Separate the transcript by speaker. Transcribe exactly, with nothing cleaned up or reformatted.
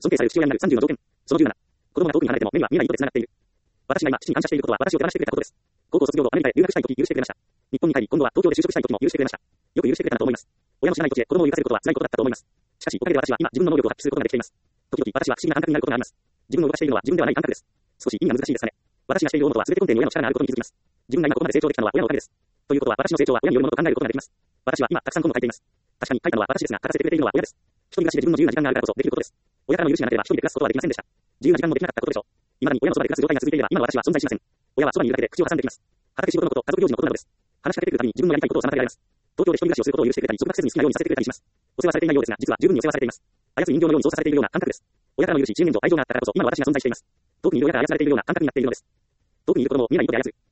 Speaker 1: 尊敬される父親になるさんじゅうの条件。そのじゅうなな。子供が遠くに離れても目には見えない糸で繋がっている。私が今、父に感謝していることは私を手放してくれたことです。高校卒業後アメリカへ留学したい時許してくれました。日本に帰り今度は東京で就職したい時も許してくれました。よく許してくれたなと思います。親の知らない土地へ子供を行かせることは辛いことだったと思います。しかし、おかげで私は今自分の能力を発揮することができています。時々私は不思議な感覚になることがあります。自分を動かしているのは自分ではない感覚です。少し意味が難しいですかね。私がしているものとは全て根底に親の力があることに気づきます。自分が今ここまで成長できたのは親のおかげです。ということは私の成長は親によるものと考えることができます。私は今たくさん本を書いています。確かに書いたのは私ですが、書かせてくれているのは親です。一人暮らしで自分の自由な時間があるからこそできることです。親からの許しがなければ一人で暮らすことはできませんでした。自由な時間もできなかったことでしょう。未だに親のそばで暮らす状態が続いていれば今の私は存在しません。親はそばにいるだけで口を挟んできます。畑仕事のこと、家族行事のことなどです。話しかけてくるたびに自分のやりたいことを妨げられます。東京で一人暮らしをすることを許してくれたり、束縛せずに好きなようにさせてくれたりします。お世話されていないようですが、実は十分にお世話されています。操る人形のように操作されているような感覚です。親からの許し、知恵念と愛情があったからこそ今の私が存在しています。遠くにいる親から操られているような感覚になっているのです。遠くにいる子供を見えない糸で操る。